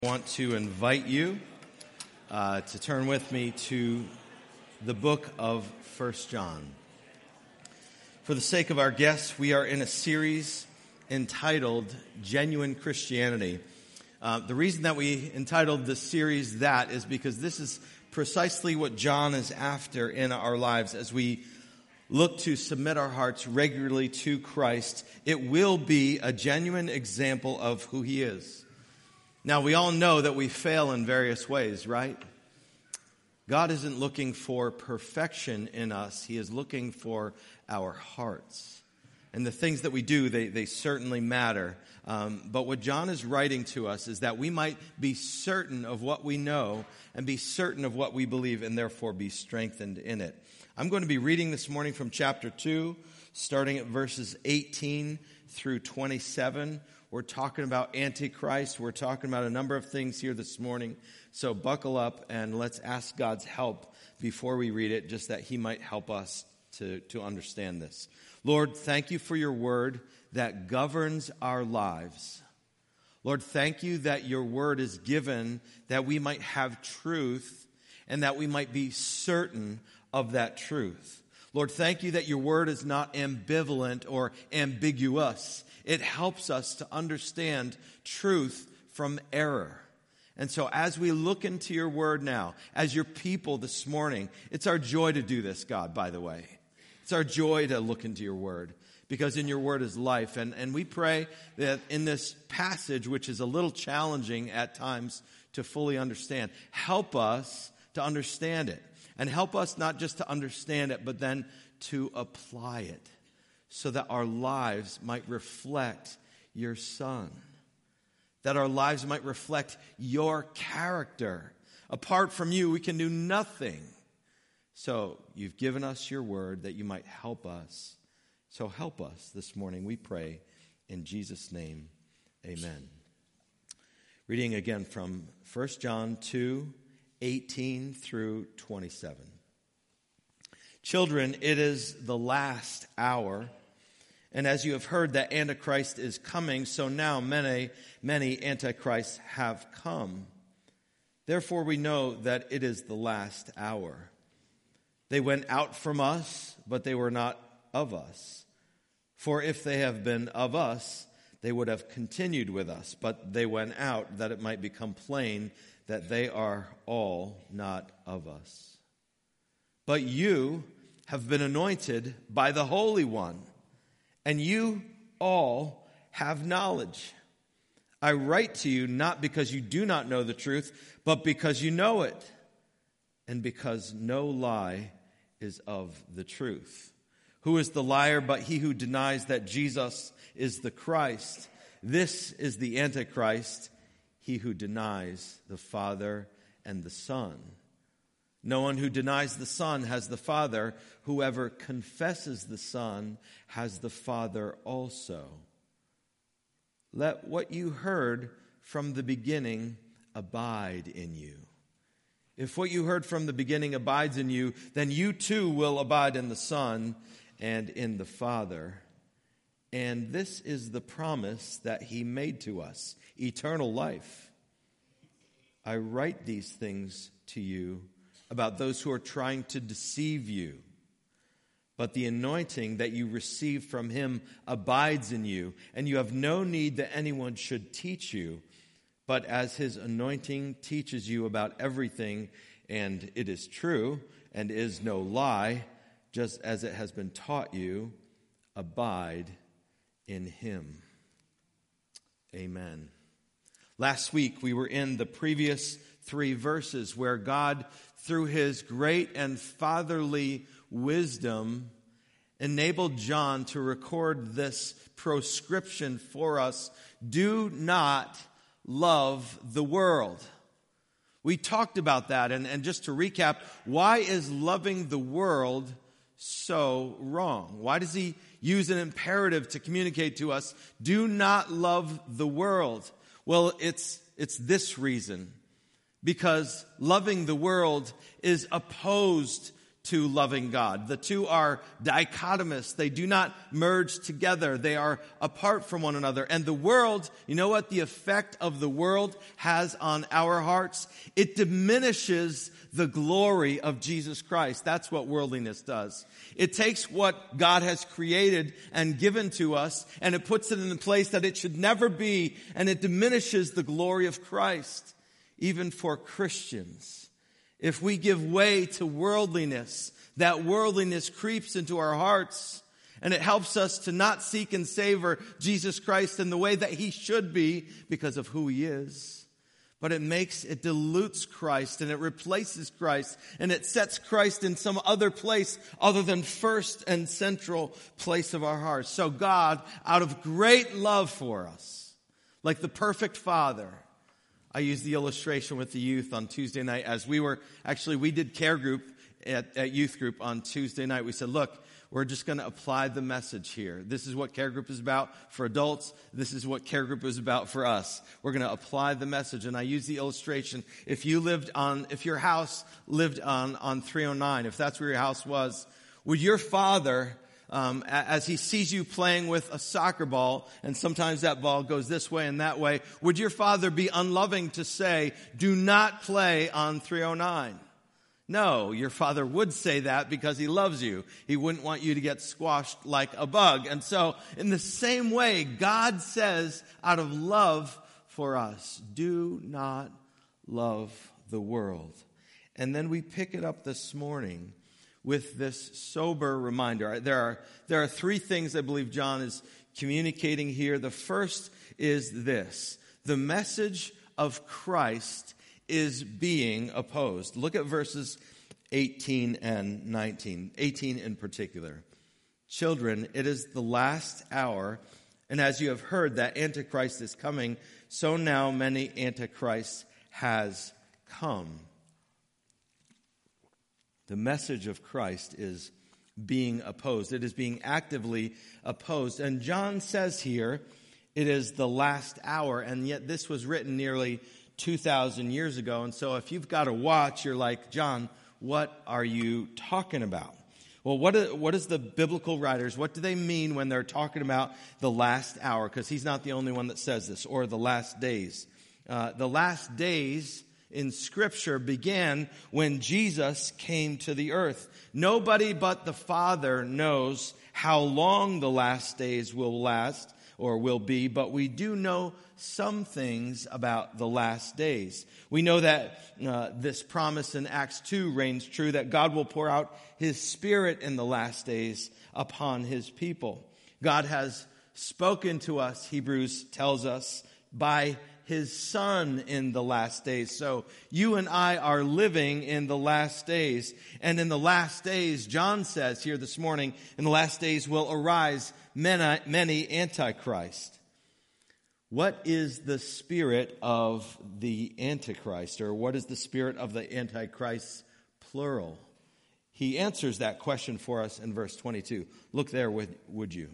I want to invite you to turn with me to the book of 1 John. For the sake of our guests, we are in a series entitled Genuine Christianity. The reason that we entitled the series that is because this is precisely what John is after in our lives as we look to submit our hearts regularly to Christ. It will be a genuine example of who He is. Now, we all know that we fail in various ways, right? God isn't looking for perfection in us. He is looking for our hearts. And the things that we do, they certainly matter. But what John is writing to us is that we might be certain of what we know and be certain of what we believe and therefore be strengthened in it. I'm going to be reading this morning from chapter 2, starting at verses 18 through 27. We're talking about Antichrist. We're talking about a number of things here this morning. So buckle up and let's ask God's help before we read it, just that He might help us to understand this. Lord, thank you for your word that governs our lives. Lord, thank you that your word is given that we might have truth and that we might be certain of that truth. Lord, thank you that your word is not ambivalent or ambiguous. It helps us to understand truth from error. And so as we look into your word now, as your people this morning, it's our joy to do this, God, by the way. It's our joy to look into your word, because in your word is life. And we pray that in this passage, which is a little challenging at times to fully understand, help us to understand it. And help us not just to understand it, but then to apply it, so that our lives might reflect your Son. That our lives might reflect your character. Apart from you, we can do nothing. So you've given us your word that you might help us. So help us this morning, we pray. In Jesus' name, amen. Reading again from 1 John 2, 18 through 27. Children, it is the last hour. And as you have heard that Antichrist is coming, so now many Antichrists have come. Therefore we know that it is the last hour. They went out from us, but they were not of us. For if they have been of us, they would have continued with us. But they went out that it might become plain that they are all not of us. But you have been anointed by the Holy One, and you all have knowledge. I write to you not because you do not know the truth, but because you know it, and because no lie is of the truth. Who is the liar but he who denies that Jesus is the Christ? This is the Antichrist, he who denies the Father and the Son. No one who denies the Son has the Father. Whoever confesses the Son has the Father also. Let what you heard from the beginning abide in you. If what you heard from the beginning abides in you, then you too will abide in the Son and in the Father. And this is the promise that He made to us, eternal life. I write these things to you about those who are trying to deceive you. But the anointing that you receive from Him abides in you, and you have no need that anyone should teach you. But as His anointing teaches you about everything, and it is true and is no lie, just as it has been taught you, abide in Him. Amen. Last week we were in the previous 3 verses where God, through His great and fatherly wisdom, enabled John to record this proscription for us: do not love the world. We talked about that, and just to recap, why is loving the world so wrong? Why does He use an imperative to communicate to us, do not love the world? Well, it's this reason. Because loving the world is opposed to loving God. The two are dichotomous. They do not merge together. They are apart from one another. And the world, you know what the effect of the world has on our hearts? It diminishes the glory of Jesus Christ. That's what worldliness does. It takes what God has created and given to us, and it puts it in a place that it should never be, and it diminishes the glory of Christ, even for Christians. If we give way to worldliness, that worldliness creeps into our hearts, and it helps us to not seek and savor Jesus Christ in the way that he should be because of who he is. But it dilutes Christ, and it replaces Christ, and it sets Christ in some other place other than first and central place of our hearts. So God, out of great love for us, like the perfect Father, I used the illustration with the youth on Tuesday night as we did care group at youth group on Tuesday night. We said, look, we're just going to apply the message here. This is what care group is about for adults. This is what care group is about for us. We're going to apply the message. And I used the illustration. If your house lived on 309, if that's where your house was, would your father, as he sees you playing with a soccer ball, and sometimes that ball goes this way and that way, would your father be unloving to say, do not play on 309? No, your father would say that because he loves you. He wouldn't want you to get squashed like a bug. And so, in the same way, God says, out of love for us, do not love the world. And then we pick it up this morning with this sober reminder. There are three things I believe John is communicating here. The first is this: the message of Christ is being opposed. Look at verses 18 and 19. 18 in particular. Children, it is the last hour, and as you have heard that Antichrist is coming, so now many Antichrists has come. The message of Christ is being opposed. It is being actively opposed. And John says here, it is the last hour, and yet this was written nearly 2,000 years ago. And so if you've got a watch, you're like, John, what are you talking about? Well, what is the biblical writers, what do they mean when they're talking about the last hour? Because he's not the only one that says this, or the last days. The last days in Scripture began when Jesus came to the earth. Nobody but the Father knows how long the last days will last or will be, but we do know some things about the last days. We know that this promise in Acts 2 reigns true, that God will pour out his Spirit in the last days upon his people. God has spoken to us, Hebrews tells us, by his Son in the last days. So you and I are living in the last days. And in the last days, John says here this morning, in the last days will arise many antichrists. What is the spirit of the Antichrist? Or what is the spirit of the Antichrist, plural? He answers that question for us in verse 22. Look there, would you?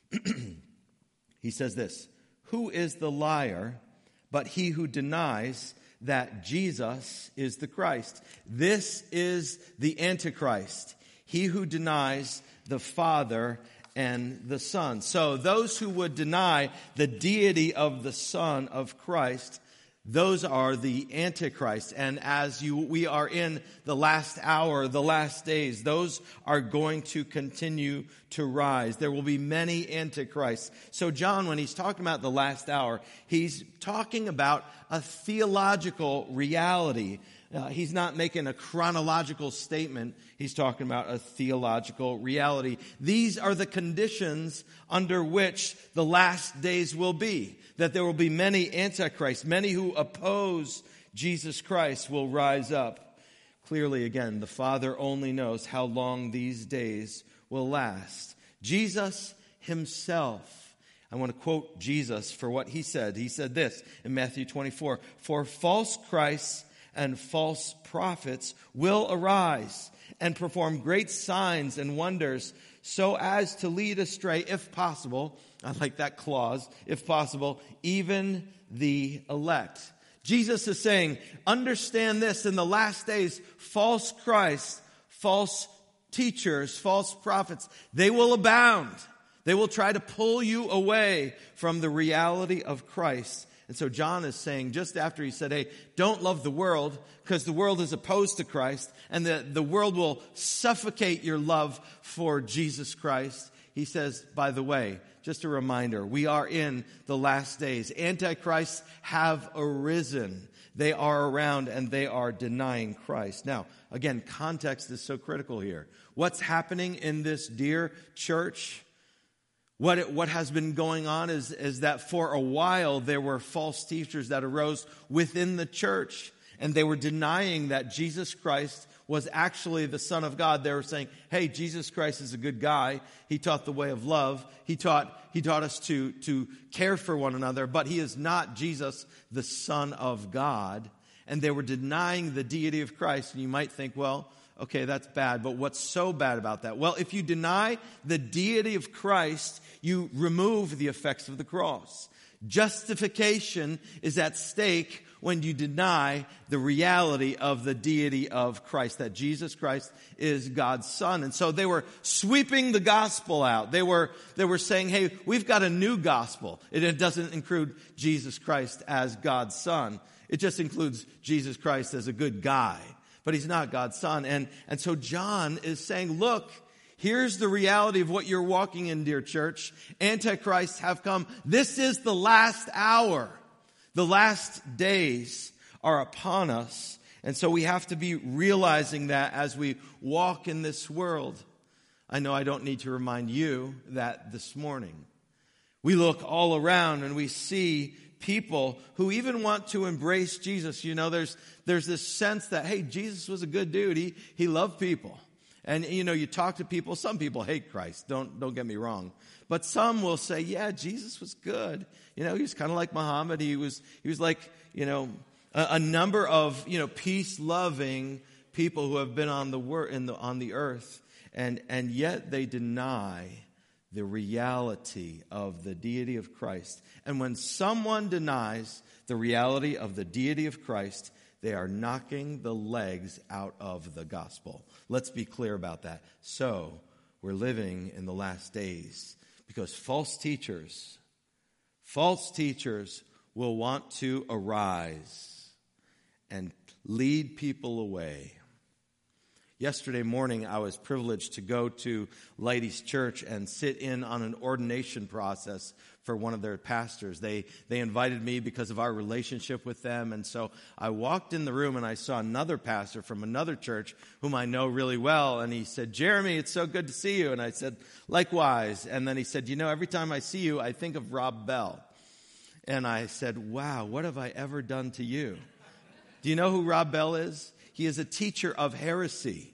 He says this: who is the liar but he who denies that Jesus is the Christ? This is the Antichrist, he who denies the Father and the Son. So those who would deny the deity of the Son of Christ, those are the Antichrist. And we are in the last hour, the last days, those are going to continue to rise. There will be many Antichrists. So John, when he's talking about the last hour, he's talking about a theological reality. He's not making a chronological statement. He's talking about a theological reality. These are the conditions under which the last days will be. That there will be many antichrists, many who oppose Jesus Christ will rise up. Clearly, again, the Father only knows how long these days will last. Jesus himself, I want to quote Jesus for what he said. He said this in Matthew 24, "For false Christs and false prophets will arise and perform great signs and wonders, so as to lead astray, if possible," I like that clause, "if possible, even the elect." Jesus is saying, understand this, in the last days, false Christs, false teachers, false prophets, they will abound. They will try to pull you away from the reality of Christ. And so John is saying, just after he said, hey, don't love the world, because the world is opposed to Christ, and the world will suffocate your love for Jesus Christ. He says, by the way, just a reminder, we are in the last days. Antichrists have arisen. They are around and they are denying Christ. Now, again, context is so critical here. What's happening in this dear church? What has been going on is that for a while there were false teachers that arose within the church, and they were denying that Jesus Christ was actually the Son of God. They were saying, hey, Jesus Christ is a good guy. He taught the way of love. He taught us to care for one another, but he is not Jesus, the Son of God. And they were denying the deity of Christ. And you might think, well, okay, that's bad, but what's so bad about that? Well, if you deny the deity of Christ, you remove the effects of the cross. Justification is at stake when you deny the reality of the deity of Christ, that Jesus Christ is God's Son. And so they were sweeping the gospel out. They were saying, hey, we've got a new gospel. It doesn't include Jesus Christ as God's Son. It just includes Jesus Christ as a good guy. But he's not God's Son. And so John is saying, look, here's the reality of what you're walking in, dear church. Antichrists have come. This is the last hour. The last days are upon us. And so we have to be realizing that as we walk in this world. I know I don't need to remind you that this morning. We look all around and we see people who even want to embrace Jesus. You know, there's this sense that, hey, Jesus was a good dude. He loved people. And, you know, you talk to people. Some people hate Christ. Don't get me wrong. But some will say, yeah, Jesus was good. You know, he was kind of like Muhammad. He was like, you know, a number of, you know, peace-loving people who have been on the earth. And yet they deny the reality of the deity of Christ. And when someone denies the reality of the deity of Christ, they are knocking the legs out of the gospel. Let's be clear about that. So, we're living in the last days because false teachers will want to arise and lead people away. Yesterday morning, I was privileged to go to Leidy's Church and sit in on an ordination process for one of their pastors. They invited me because of our relationship with them. And so I walked in the room and I saw another pastor from another church whom I know really well. And he said, Jeremy, it's so good to see you. And I said, likewise. And then he said, you know, every time I see you, I think of Rob Bell. And I said, wow, what have I ever done to you? Do you know who Rob Bell is? He is a teacher of heresy.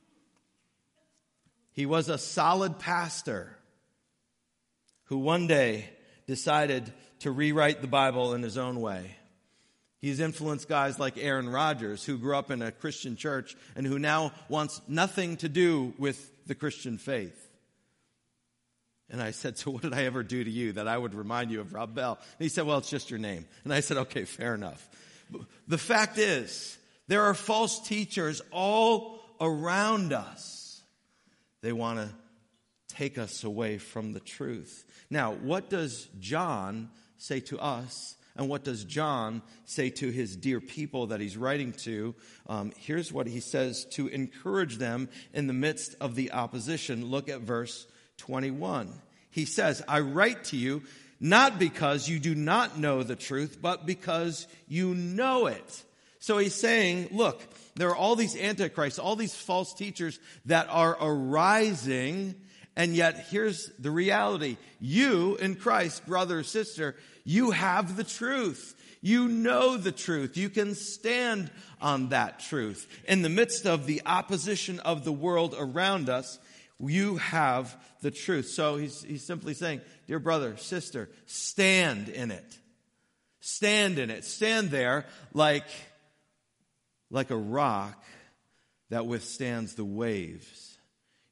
He was a solid pastor who one day decided to rewrite the Bible in his own way. He's influenced guys like Aaron Rodgers, who grew up in a Christian church and who now wants nothing to do with the Christian faith. And I said, so what did I ever do to you that I would remind you of Rob Bell? And he said, well, it's just your name. And I said, okay, fair enough. The fact is, there are false teachers all around us. They want to take us away from the truth. Now, what does John say to us? And what does John say to his dear people that he's writing to? Here's what he says to encourage them in the midst of the opposition. Look at verse 21. He says, I write to you not because you do not know the truth, but because you know it. So he's saying, look, there are all these antichrists, all these false teachers that are arising, and yet here's the reality. You in Christ, brother or sister, you have the truth. You know the truth. You can stand on that truth. In the midst of the opposition of the world around us, you have the truth. So he's simply saying, dear brother, sister, stand in it. Stand in it. Stand there like a rock that withstands the waves.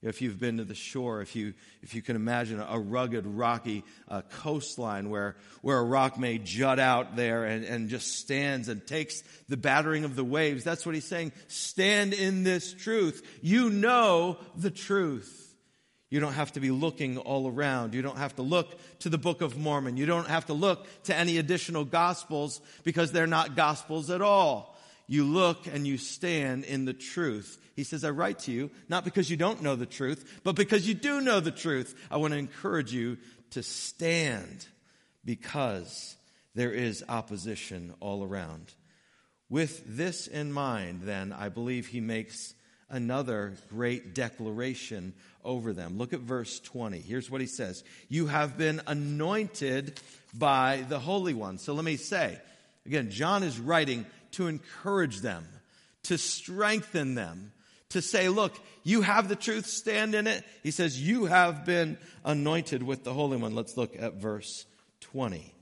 If you've been to the shore, if you can imagine a rugged, rocky coastline where a rock may jut out there and just stands and takes the battering of the waves, that's what he's saying. Stand in this truth. You know the truth. You don't have to be looking all around. You don't have to look to the Book of Mormon. You don't have to look to any additional gospels because they're not gospels at all. You look and you stand in the truth. He says, I write to you, not because you don't know the truth, but because you do know the truth. I want to encourage you to stand because there is opposition all around. With this in mind, then, I believe he makes another great declaration over them. Look at verse 20. Here's what he says. You have been anointed by the Holy One. So let me say, again, John is writing to encourage them, to strengthen them, to say, look, you have the truth, stand in it. He says, you have been anointed with the Holy One. Let's look at verse 20.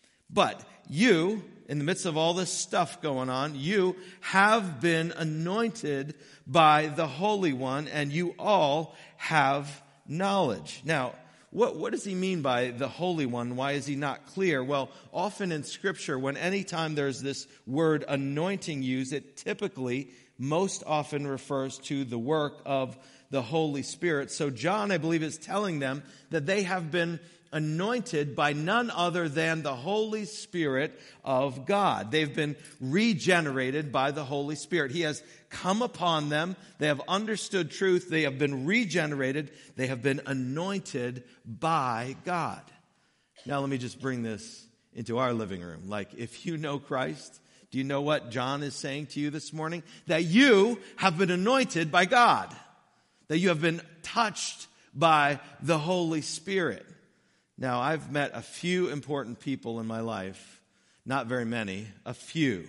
But you, in the midst of all this stuff going on, you have been anointed by the Holy One, and you all have knowledge. Now, what does he mean by the Holy One? Why is he not clear? Well, often in Scripture, when any time there's this word anointing used, it typically, most often refers to the work of the Holy Spirit. So John, I believe, is telling them that they have been anointed by none other than the Holy Spirit of God. They've been regenerated by the Holy Spirit. He has come upon them. They have understood truth. They have been regenerated. They have been anointed by God. Now let me just bring this into our living room. Like, if you know Christ, do you know what John is saying to you this morning? That you have been anointed by God. That you have been touched by the Holy Spirit. Now, I've met a few important people in my life. Not very many, a few.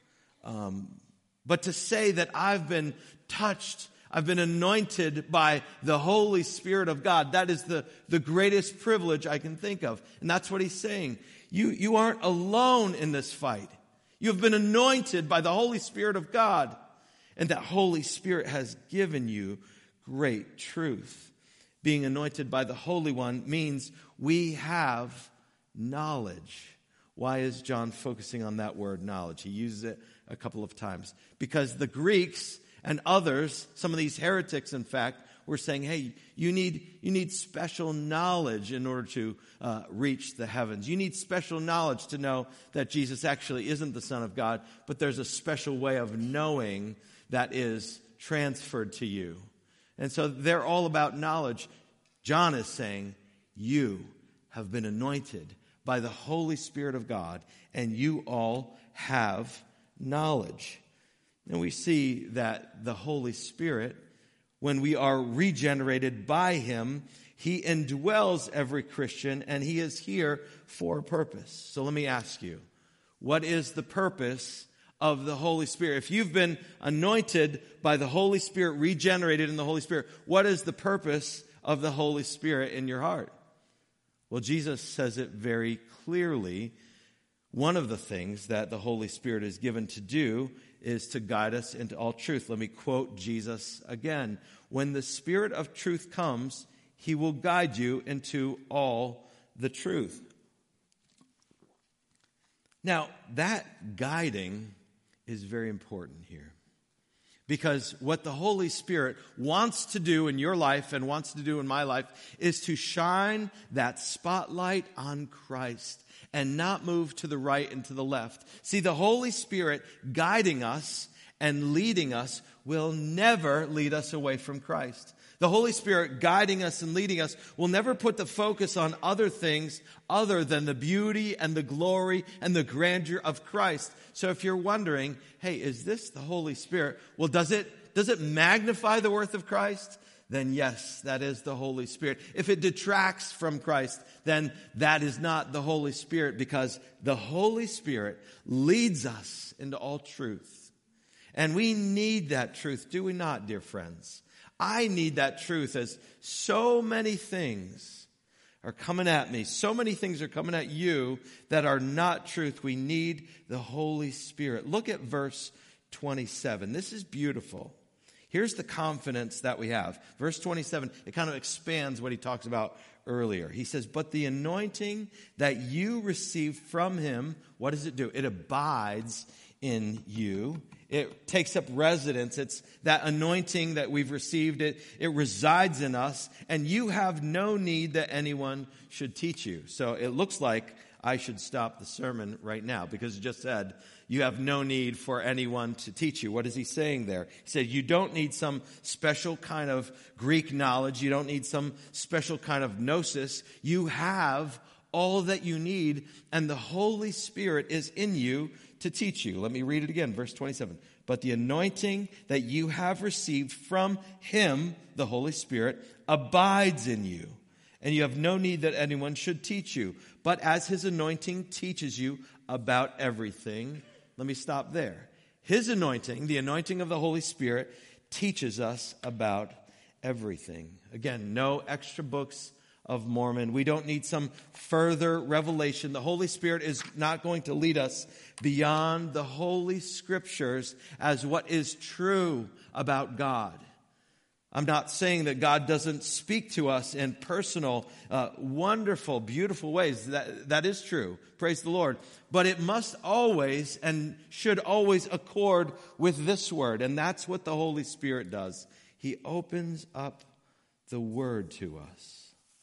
But to say that I've been touched, I've been anointed by the Holy Spirit of God, that is the greatest privilege I can think of. And that's what he's saying. You aren't alone in this fight. You have been anointed by the Holy Spirit of God. And that Holy Spirit has given you great truth. Being anointed by the Holy One means we have knowledge. Why is John focusing on that word knowledge? He uses it a couple of times. Because the Greeks and others, some of these heretics, in fact, were saying, hey, you need special knowledge in order to reach the heavens. You need special knowledge to know that Jesus actually isn't the Son of God, but there's a special way of knowing that is transferred to you. And so they're all about knowledge. John is saying, you have been anointed by the Holy Spirit of God, and you all have knowledge. And we see that the Holy Spirit, when we are regenerated by Him, He indwells every Christian, and He is here for a purpose. So let me ask you, what is the purpose of the Holy Spirit? If you've been anointed by the Holy Spirit, regenerated in the Holy Spirit, what is the purpose of the Holy Spirit in your heart? Well, Jesus says it very clearly. One of the things that the Holy Spirit is given to do is to guide us into all truth. Let me quote Jesus again. When the Spirit of truth comes, He will guide you into all the truth. Now, that guiding is very important here. Because what the Holy Spirit wants to do in your life and wants to do in my life is to shine that spotlight on Christ and not move to the right and to the left. See, the Holy Spirit guiding us and leading us will never lead us away from Christ. The Holy Spirit guiding us and leading us will never put the focus on other things other than the beauty and the glory and the grandeur of Christ. So if you're wondering, hey, is this the Holy Spirit? Well, does it magnify the worth of Christ? Then yes, that is the Holy Spirit. If it detracts from Christ, then that is not the Holy Spirit, because the Holy Spirit leads us into all truth. And we need that truth, do we not, dear friends? I need that truth, as so many things are coming at me. So many things are coming at you that are not truth. We need the Holy Spirit. Look at verse 27. This is beautiful. Here's the confidence that we have. Verse 27, it kind of expands what he talks about earlier. He says, but the anointing that you received from him, what does it do? It abides in you. It takes up residence. It's that anointing that we've received. It resides in us, and you have no need that anyone should teach you. So it looks like I should stop the sermon right now, because it just said, you have no need for anyone to teach you. What is he saying there? He said, you don't need some special kind of Greek knowledge. You don't need some special kind of gnosis. You have all that you need, and the Holy Spirit is in you to teach you. Let me read it again, verse 27. But the anointing that you have received from him, the Holy Spirit, abides in you. And you have no need that anyone should teach you. But as his anointing teaches you about everything, let me stop there. His anointing, the anointing of the Holy Spirit, teaches us about everything. Again, no extra books of Mormon. We don't need some further revelation. The Holy Spirit is not going to lead us beyond the Holy Scriptures as what is true about God. I'm not saying that God doesn't speak to us in personal, wonderful, beautiful ways. That is true. Praise the Lord. But it must always and should always accord with this word. And that's what the Holy Spirit does. He opens up the word to us.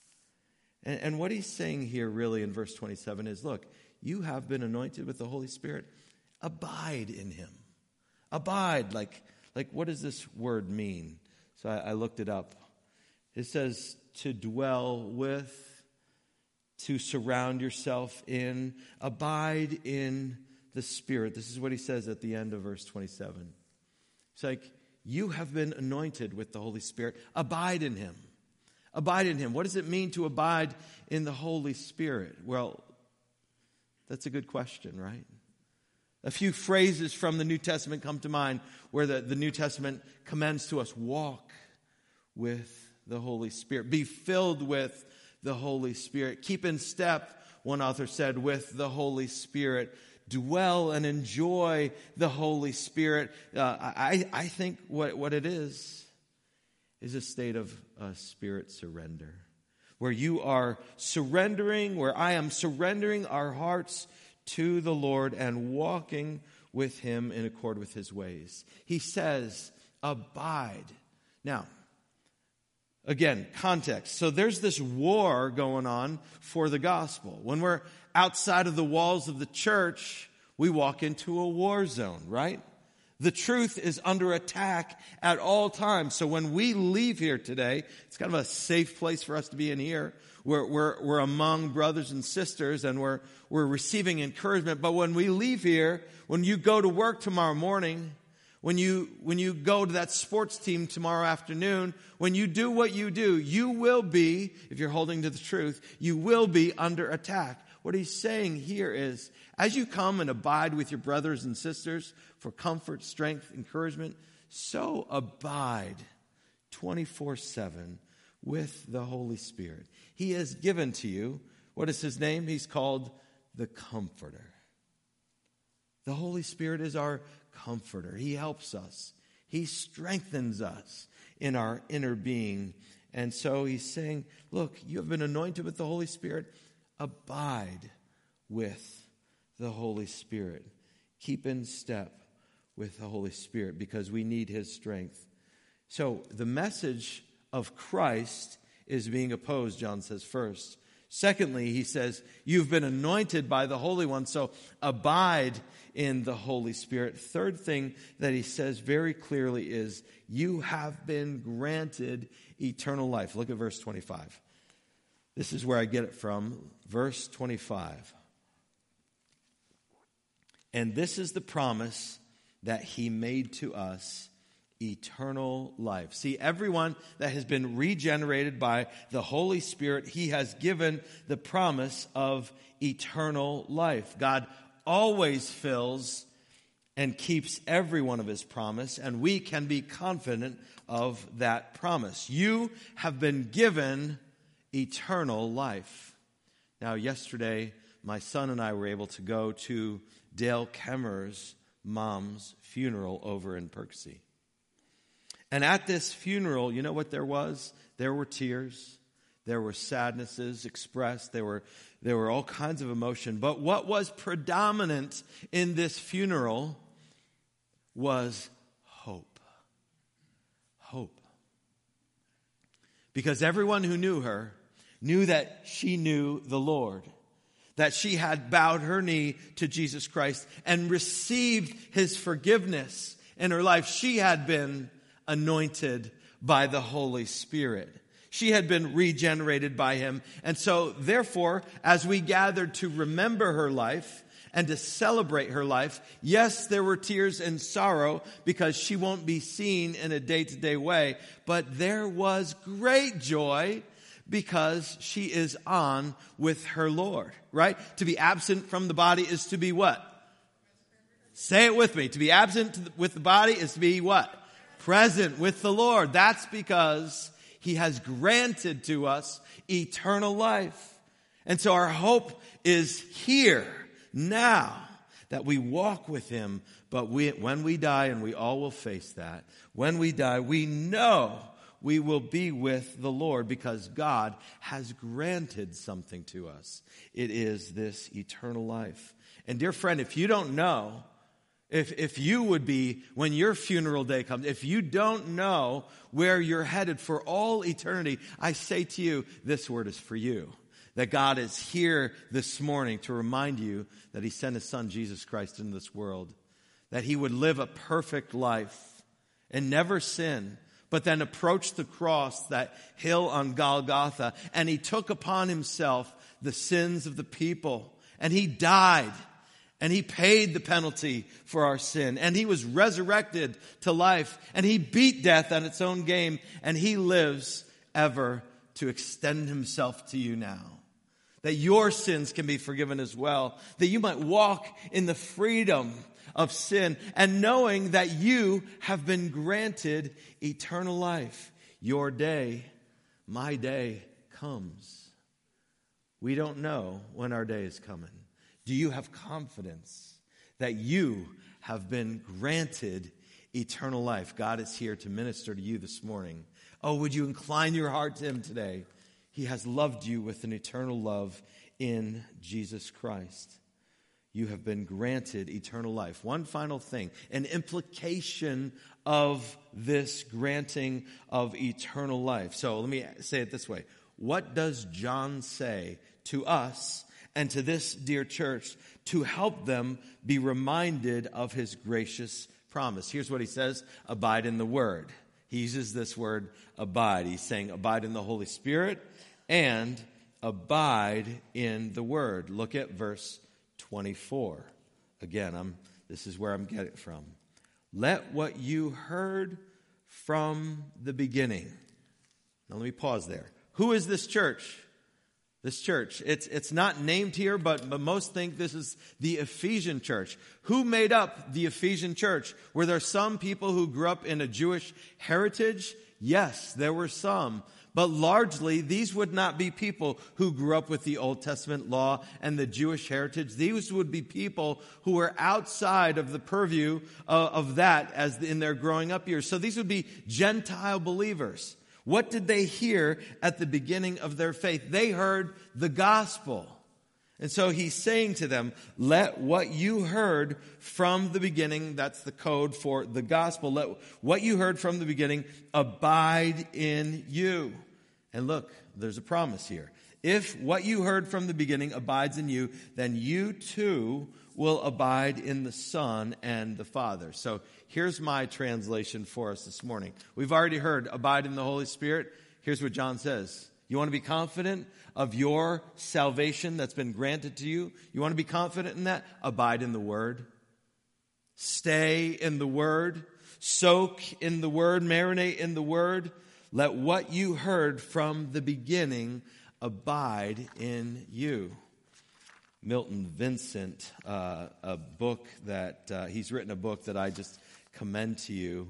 And what he's saying here really in verse 27 is, look, you have been anointed with the Holy Spirit. Abide in him. Abide. Like what does this word mean? So I looked it up. It says to dwell with, to surround yourself in, abide in the Spirit. This is what he says at the end of verse 27. It's like, you have been anointed with the Holy Spirit. Abide in him. Abide in him. What does it mean to abide in the Holy Spirit? Well, that's a good question, right? A few phrases from the New Testament come to mind where the New Testament commends to us, walk with the Holy Spirit. Be filled with the Holy Spirit. Keep in step, one author said, with the Holy Spirit. Dwell and enjoy the Holy Spirit. I think what it is a state of spirit surrender. Where you are surrendering, where I am surrendering our hearts to the Lord and walking with him in accord with his ways. He says, abide. Now, again, context. So there's this war going on for the gospel. When we're outside of the walls of the church, we walk into a war zone, right? The truth is under attack at all times. So when we leave here today, it's kind of a safe place for us to be in here. We're among brothers and sisters, and we're receiving encouragement. But when we leave here, when you go to work tomorrow morning, when you go to that sports team tomorrow afternoon, when you do what you do, you will be, if you're holding to the truth, you will be under attack. What he's saying here is, as you come and abide with your brothers and sisters for comfort, strength, encouragement, so abide 24/7 with the Holy Spirit. He has given to you, what is his name? He's called the Comforter. The Holy Spirit is our Comforter. He helps us. He strengthens us in our inner being. And so he's saying, look, you have been anointed with the Holy Spirit. Abide with the Holy Spirit. Keep in step with the Holy Spirit because we need his strength. So the message of Christ is being opposed, John says first. Secondly, he says, you've been anointed by the Holy One, so abide in the Holy Spirit. Third thing that he says very clearly is, you have been granted eternal life. Look at verse 25. This is where I get it from. Verse 25. And this is the promise that he made to us, eternal life. See, everyone that has been regenerated by the Holy Spirit, he has given the promise of eternal life. God always fills and keeps every one of his promise, and we can be confident of that promise. You have been given eternal life. Now, yesterday, my son and I were able to go to Dale Kemmer's mom's funeral over in Perksey. And at this funeral, you know what there was? There were tears. There were sadnesses expressed. There were all kinds of emotion. But what was predominant in this funeral was hope. Hope. Because everyone who knew her knew that she knew the Lord, that she had bowed her knee to Jesus Christ and received his forgiveness in her life. She had been anointed by the Holy Spirit. She had been regenerated by him. And so, therefore, as we gathered to remember her life and to celebrate her life, yes, there were tears and sorrow because she won't be seen in a day-to-day way, but there was great joy because she is on with her Lord, right? To be absent from the body is to be what? Say it with me. To be absent with the body is to be what? Present with the Lord. That's because he has granted to us eternal life. And so our hope is here, now, that we walk with him. But when we die, and we all will face that, when we die, we know we will be with the Lord because God has granted something to us. It is this eternal life. And dear friend, if you don't know, if you would be, when your funeral day comes, if you don't know where you're headed for all eternity, I say to you, this word is for you. That God is here this morning to remind you that he sent his son, Jesus Christ, into this world. That he would live a perfect life and never sin, but then approach the cross, that hill on Golgotha, and he took upon himself the sins of the people. And he died. And he paid the penalty for our sin. And he was resurrected to life. And he beat death on its own game. And he lives ever to extend himself to you now. That your sins can be forgiven as well. That you might walk in the freedom of sin. And knowing that you have been granted eternal life. Your day, my day, comes. We don't know when our day is coming. Do you have confidence that you have been granted eternal life? God is here to minister to you this morning. Oh, would you incline your heart to him today? He has loved you with an eternal love in Jesus Christ. You have been granted eternal life. One final thing, an implication of this granting of eternal life. So let me say it this way. What does John say to us and to this dear church to help them be reminded of his gracious promise? Here's what he says: abide in the word. He uses this word abide. He's saying abide in the Holy Spirit and abide in the word. Look at verse 24. Again, this is where I'm getting it from. Let what you heard from the beginning. Now let me pause there. Who is this church? This church, it's not named here, but most think this is the Ephesian church. Who made up the Ephesian church? Were there some people who grew up in a Jewish heritage? Yes, there were some. But largely, these would not be people who grew up with the Old Testament law and the Jewish heritage. These would be people who were outside of the purview of that as in their growing up years. So these would be Gentile believers. What did they hear at the beginning of their faith? They heard the gospel. And so he's saying to them, let what you heard from the beginning, that's the code for the gospel, let what you heard from the beginning abide in you. And look, there's a promise here. If what you heard from the beginning abides in you, then you too will abide in the Son and the Father. So here's my translation for us this morning. We've already heard abide in the Holy Spirit. Here's what John says. You want to be confident of your salvation that's been granted to you? You want to be confident in that? Abide in the Word. Stay in the Word. Soak in the Word. Marinate in the Word. Let what you heard from the beginning abide in you. Milton Vincent, a book that he's written a book that I just commend to you.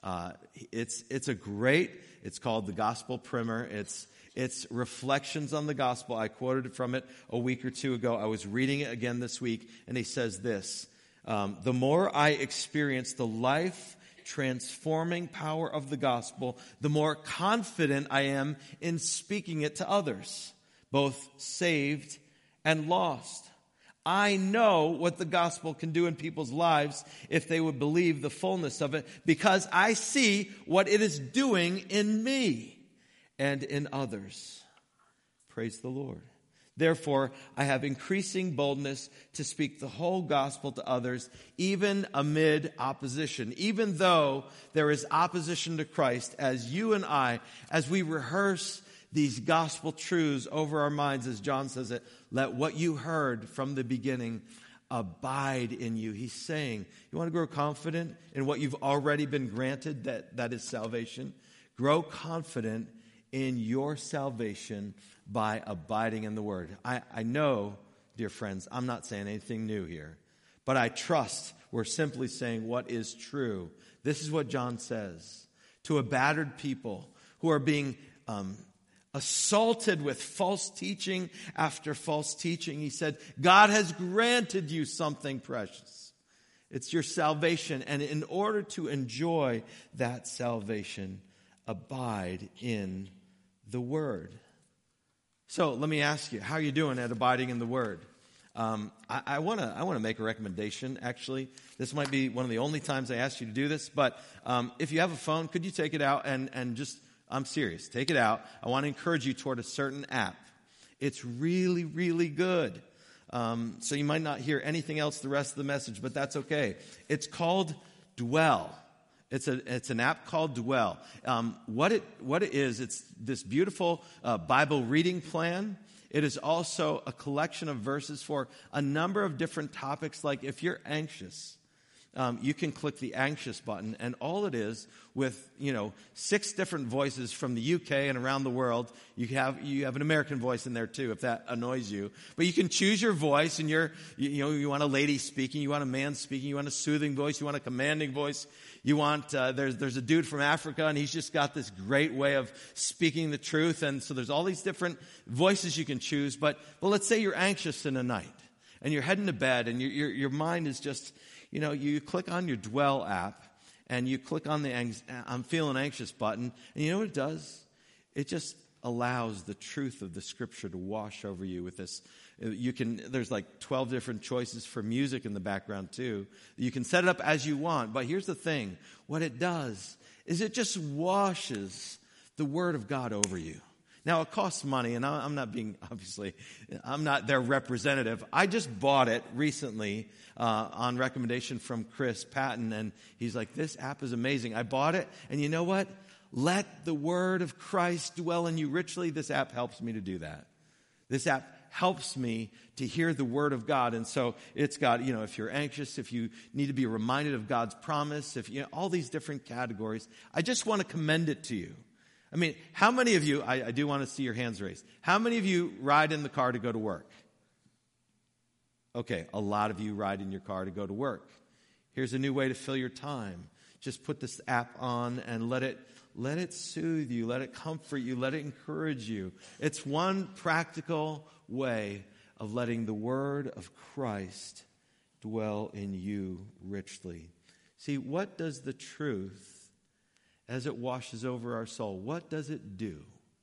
It's called The Gospel Primer. It's reflections on the gospel. I quoted from it a week or two ago. I was reading it again this week, and he says this: the more I experience the life transforming power of the gospel, the more confident I am in speaking it to others, both saved and lost. I know what the gospel can do in people's lives if they would believe the fullness of it, because I see what it is doing in me and in others. Praise the Lord. Therefore, I have increasing boldness to speak the whole gospel to others, even amid opposition. Even though there is opposition to Christ, as you and I, as we rehearse these gospel truths over our minds, as John says it, let what you heard from the beginning abide in you. He's saying, you want to grow confident in what you've already been granted, that is salvation? Grow confident in your salvation by abiding in the Word. I know, dear friends, I'm not saying anything new here, but I trust we're simply saying what is true. This is what John says to a battered people who are being assaulted with false teaching after false teaching. He said, God has granted you something precious. It's your salvation, and in order to enjoy that salvation, abide in the Word. So let me ask you, how are you doing at abiding in the Word? I want to make a recommendation, actually. This might be one of the only times I ask you to do this, but if you have a phone, could you take it out and just, I'm serious, take it out. I want to encourage you toward a certain app. It's really, really good. So you might not hear anything else the rest of the message, but that's okay. It's called Dwell. It's an app called Dwell. What it is, it's this beautiful Bible reading plan. It is also a collection of verses for a number of different topics. Like if you're anxious, you can click the anxious button, and all it is, with 6 different voices from the UK and around the world. You have an American voice in there too, if that annoys you. But you can choose your voice, and you want a lady speaking, you want a man speaking, you want a soothing voice, you want a commanding voice. You want there's a dude from Africa, and he's just got this great way of speaking the truth. And so there's all these different voices you can choose. But let's say you're anxious in the night, and you're heading to bed, and your mind is just, you click on your Dwell app, and you click on the I'm feeling anxious button, and you know what it does? It just allows the truth of the Scripture to wash over you with this. There's like 12 different choices for music in the background too. You can set it up as you want, but here's the thing. What it does is it just washes the Word of God over you. Now, it costs money, and I'm not their representative. I just bought it recently on recommendation from Chris Patton, and he's like, this app is amazing. I bought it, and you know what? Let the Word of Christ dwell in you richly. This app helps me to do that. This app helps me to hear the Word of God. And so it's got, if you're anxious, if you need to be reminded of God's promise, all these different categories. I just want to commend it to you. I mean, how many of you, I do want to see your hands raised. How many of you ride in the car to go to work? Okay, a lot of you ride in your car to go to work. Here's a new way to fill your time. Just put this app on and let it soothe you, let it comfort you, let it encourage you. It's one practical way of letting the Word of Christ dwell in you richly. See, what does the truth, as it washes over our soul, what does it do?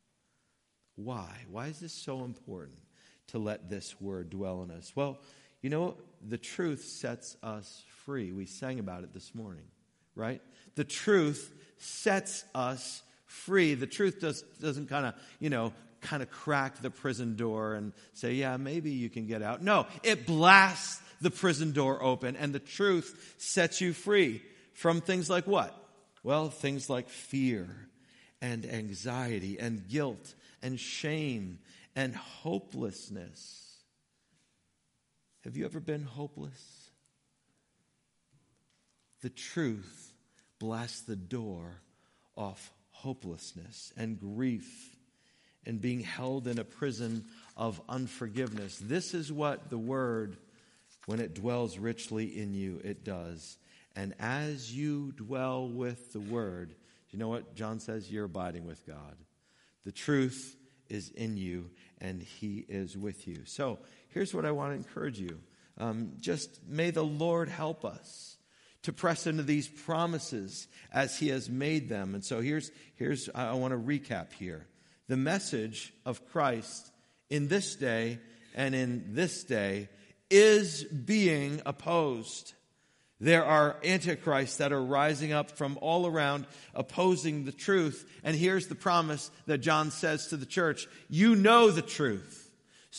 Why? Why is this so important to let this Word dwell in us? Well, the truth sets us free. We sang about it this morning, right? The truth sets us free. The truth doesn't kind of crack the prison door and say, yeah, maybe you can get out. No, it blasts the prison door open, and the truth sets you free from things like what? Well, things like fear and anxiety and guilt and shame and hopelessness. Have you ever been hopeless? The truth blasts the door off hopelessness and grief and being held in a prison of unforgiveness. This is what the Word, when it dwells richly in you, it does. And as you dwell with the Word, you know what John says? You're abiding with God. The truth is in you, and He is with you. So here's what I want to encourage you. Just may the Lord help us to press into these promises as he has made them. And so here's I want to recap here. The message of Christ in this day and in this day is being opposed. There are antichrists that are rising up from all around opposing the truth. And here's the promise that John says to the church. You know the truth.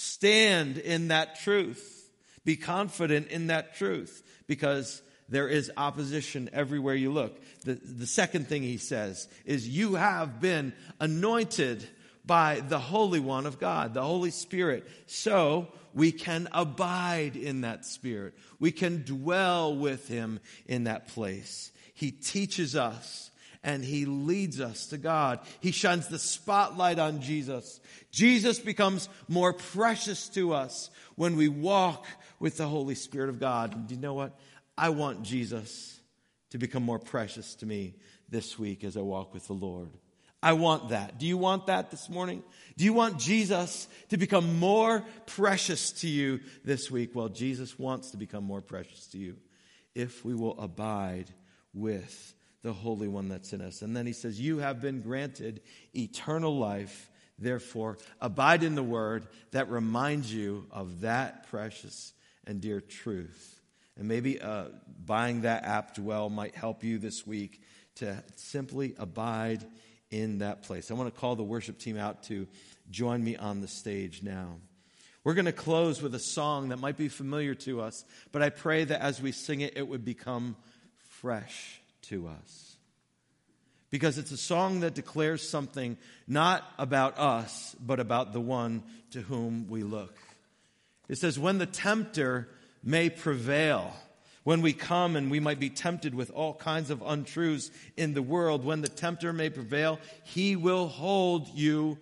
Stand in that truth. Be confident in that truth, because there is opposition everywhere you look. The second thing he says is you have been anointed by the Holy One of God, the Holy Spirit. So we can abide in that Spirit. We can dwell with him in that place. He teaches us and he leads us to God. He shines the spotlight on Jesus. Jesus becomes more precious to us when we walk with the Holy Spirit of God. And do you know what? I want Jesus to become more precious to me this week as I walk with the Lord. I want that. Do you want that this morning? Do you want Jesus to become more precious to you this week? Well, Jesus wants to become more precious to you if we will abide with the Holy One that's in us. And then he says, you have been granted eternal life. Therefore, abide in the word that reminds you of that precious and dear truth. And maybe buying that app, Dwell, might help you this week to simply abide in that place. I want to call the worship team out to join me on the stage now. We're going to close with a song that might be familiar to us, but I pray that as we sing it, it would become fresh to us. Because it's a song that declares something not about us, but about the one to whom we look. It says, when the tempter may prevail, when we come and we might be tempted with all kinds of untruths in the world, when the tempter may prevail, he will hold you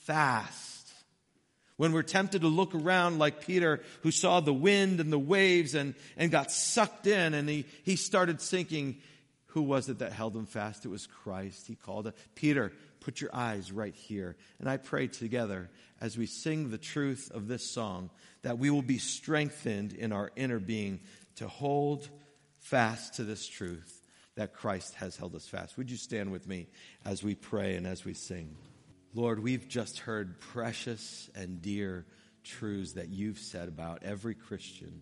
fast. When we're tempted to look around like Peter, who saw the wind and the waves and got sucked in, and he started sinking, who was it that held him fast? It was Christ. He called it, Peter, put your eyes right here. And I pray together as we sing the truth of this song that we will be strengthened in our inner being to hold fast to this truth that Christ has held us fast. Would you stand with me as we pray and as we sing? Lord, we've just heard precious and dear truths that you've said about every Christian.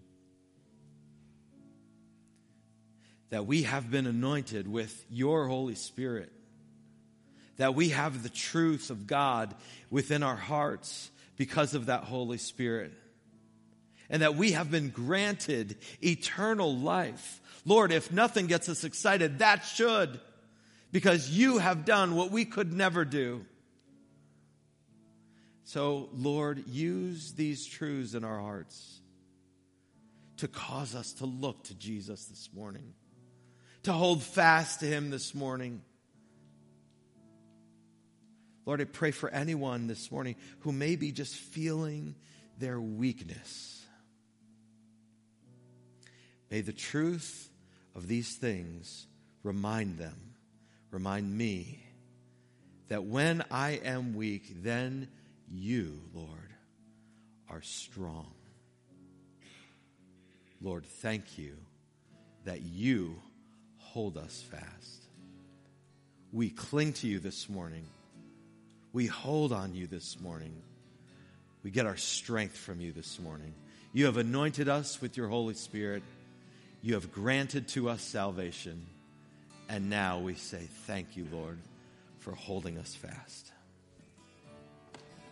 That we have been anointed with your Holy Spirit. That we have the truth of God within our hearts because of that Holy Spirit. And that we have been granted eternal life. Lord, if nothing gets us excited, that should. Because you have done what we could never do. So, Lord, use these truths in our hearts to cause us to look to Jesus this morning. To hold fast to him this morning. Lord, I pray for anyone this morning who may be just feeling their weakness. May the truth of these things remind me, that when I am weak, then you, Lord, are strong. Lord, thank you that you hold us fast. We cling to you this morning. We hold on you this morning. We get our strength from you this morning. You have anointed us with your Holy Spirit. You have granted to us salvation. And now we say, thank you, Lord, for holding us fast.